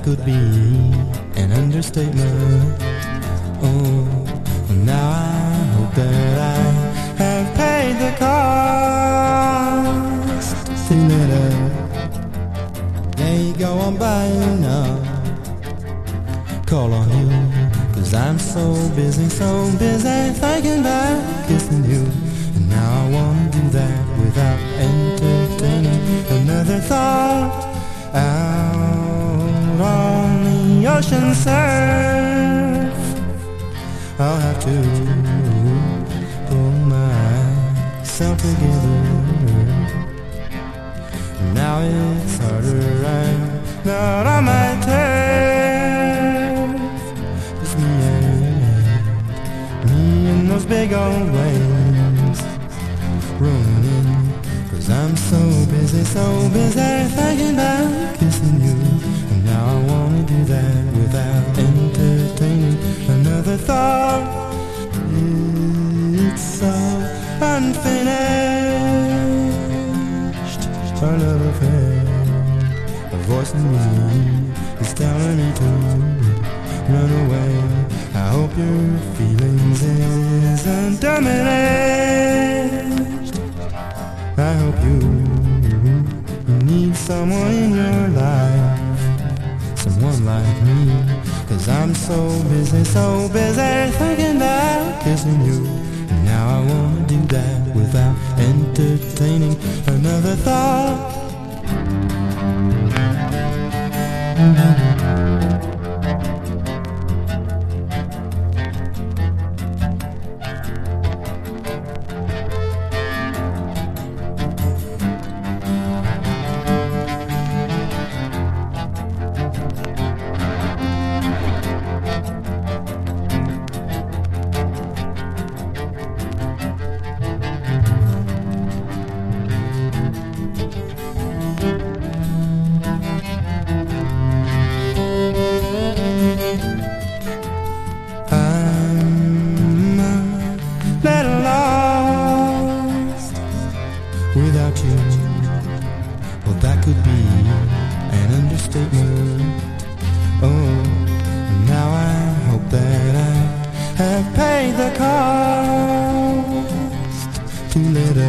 could be an understatement. Oh, now I hope that I have paid the cost. See you later. There you go, I'm buying now. Call on you, 'cause I'm so busy thinking about kissing you. And now I wanna do that without entertaining another thought. Out on the ocean surf, I'll have to pull myself together. Now it's harder, I'm not on my turf. It's me and those big old waves rolling in. 'Cause I'm so busy thinking about kissing you. And now I wanna do that without entertaining another thought. It's so unfinished, our love affair. A voice in me is telling me to run away. I hope your feelings isn't diminished. I hope you need someone in your life, someone like me. 'Cause I'm so busy thinking about kissing you. And now I wanna do that without entertaining another thought. Without you, well, that could be an understatement. Oh, now I hope that I have paid the cost. Too late.